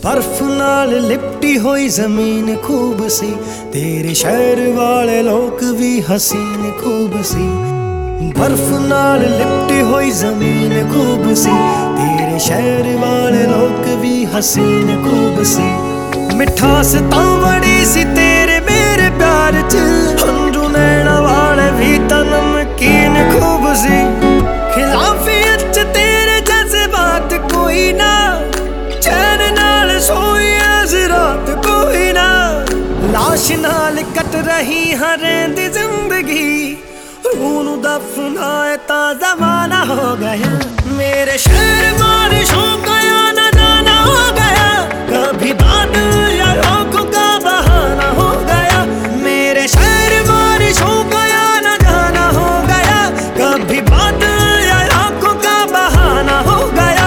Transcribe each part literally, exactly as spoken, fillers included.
बर्फ नाल लिपटी हुई जमीन खूब सी, तेरे शहर वाले लोग भी हसीन खूब सी। बर्फ नाल लिपटी हुई जमीन खूब सी, तेरे शहर वाले लोग भी हसीन खूब सी। मिठास तां बड़ी सी तेरे मेरे प्यार च, हंझू नैना वाले भी तां नमकीन खूब सी। खिलाफियत च तेरे जज्बात कोई ना, चैन नाल सोई अज रात कोई ना। लाश नाल कट रही हरें दी जिंदगी, रूह नूं दफनाए तां ज़माना हो गया। मेरे शहर बारिशों का आना जाना हो गया, कभी बादल या आंखों का बहाना हो गया। मेरे शहर बारिशों का आना जाना हो गया, कभी बादल या आंखों का बहाना हो गया।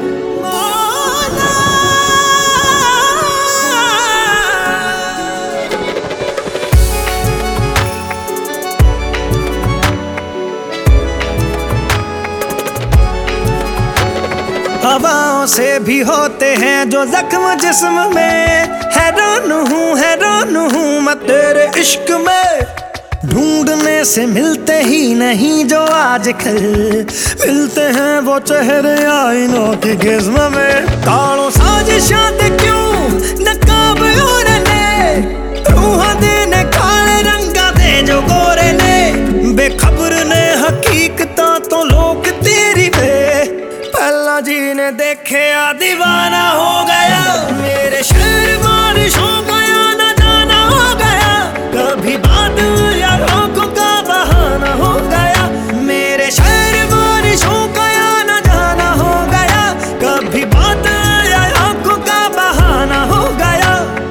हवाओं से भी होते हैं जो जख्म जिस्म में, हैरान हूँ हैरान हूँ मैं तेरे इश्क में। ढूंढने से मिलते ही नहीं जो आजकल, मिलते हैं वो चेहरे आईनों के गिज़्म में। कालों साजिशां ते क्यों नकाब ओढ़ने, रूहां देने काले रंगा दे जो गोरे ने। बेखबर ने हकीकतां तो लोग तेरी पे, पहला जी ने देखे आ दीवाना हो गया। मेरे शहर बारिशों का आना जाना हो गया, कभी बादल या आंखों का बहाना हो गया। मेरे शहर बारिशों का आना जाना हो गया, कभी बादल या आंखों का बहाना हो गया।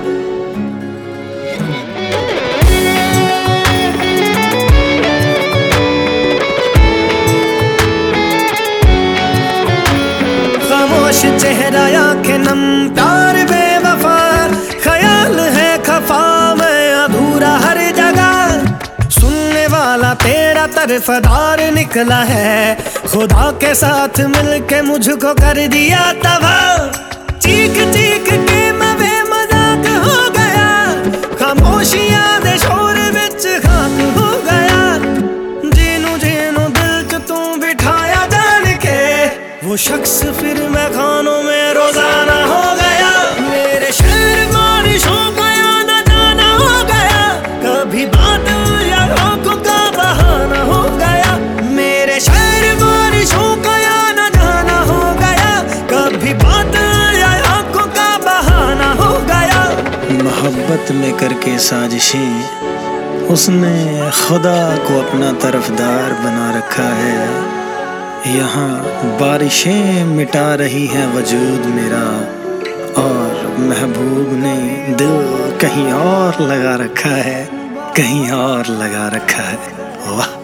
खामोश चेहरा आंखें नम प्यार बेवफा, ख्याल है खफा मैं अधूरा हर जगह। सुनने वाला तेरा तरफदार निकला है, खुदा के साथ मिलके मुझको कर दिया तबाह। चीख चीख के मैं बेमजाक हो गया, खामोशियां दे शोर विच खाक हो गया। जीनू जीनू दिल च तू बिठाया जान के, वो शख्स फिर मैं खानों में रोजाना हो गया। मेरे शहर बारिशों का आना जाना हो गया, कभी बादल या आंखों का बहाना हो गया। मेरे शहर बारिशों का आना जाना हो गया, कभी बादल या आंखों का बहाना हो गया। मोहब्बत में करके साजिशें उसने खुदा को अपना तरफदार बना रखा है। यहाँ बारिशें मिटा रही हैं वजूद मेरा, और महबूब ने दिल कहीं और लगा रखा है, कहीं और लगा रखा है। वाह।